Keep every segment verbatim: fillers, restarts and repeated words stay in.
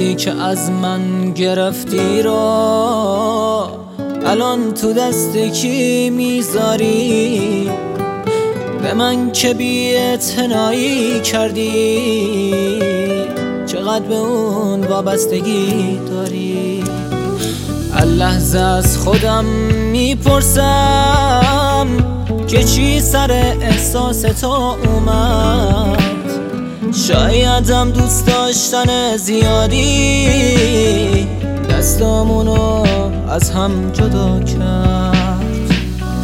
چیزی که از من گرفتی رو الان تو دست کی میذاری؟ به من که بی‌اعتنایی کردی، چقدر به اون وابستگی داری؟ اللحظه از خودم میپرسم که چی سر احساس تو اومد. شایدم دوست داشتن زیادی دستامونو از هم جدا کرد.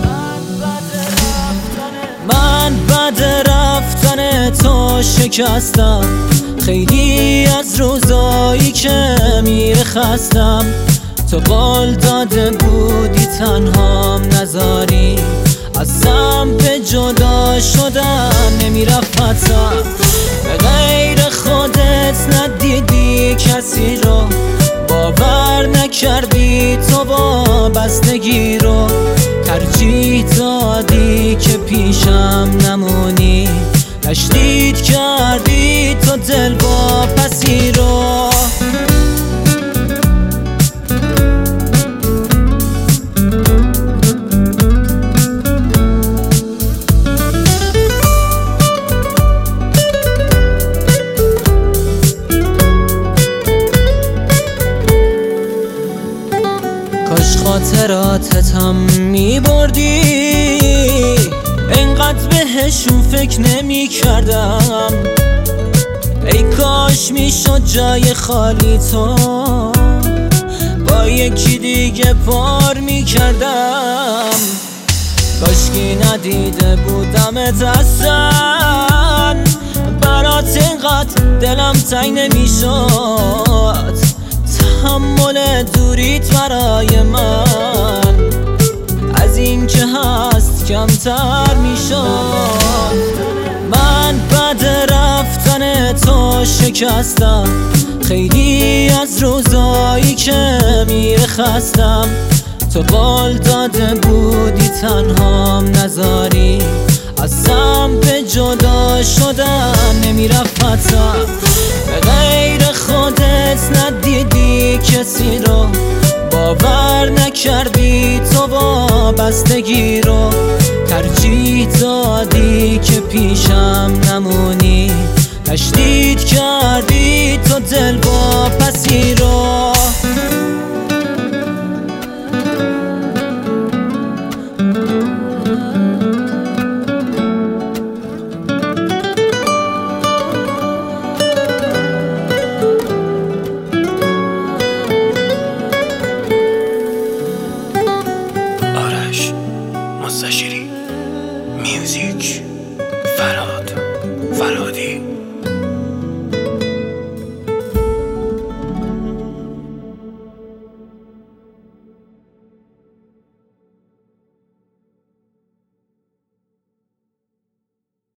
من بعد رفتن تو شکستم، خیلی از روزایی که میره خستم. تو قول داده بودی تنهام نذاری، ازم به جدا شدن نمیرفتم. به غیر خودت ندیدی کسی رو، باور نکردی تو وابستگی رو. ترجیح دادی که پیشم نمونی، تشدید کردی تو دل واپسی رو. کاش خاطراتتم میبردی، اینقدر بهشون فکر نمی کردم. ای کاش میشد جای خالی تو با یکی دیگه پر میکردم. کاشکی ندیده بودمت اصلا، برات اینقدر دلم تنگ نمیشد. تحمل دوریت برای من از این که هست کمتر میشد. من بعد رفتن تو شکستم، خیلی از روزایی که میره خستم. تو قول داده بودی تنهام نذاری، ازم به جدا شدن نمیرفتم. به غیر خودت ندیدی کسی رو، باور نکردی تو وابستگی رو. ترجیح دادی که پیشم نمونی، تشدید کردی تو دل واپسی رو. آرش مستشیری میوزیک.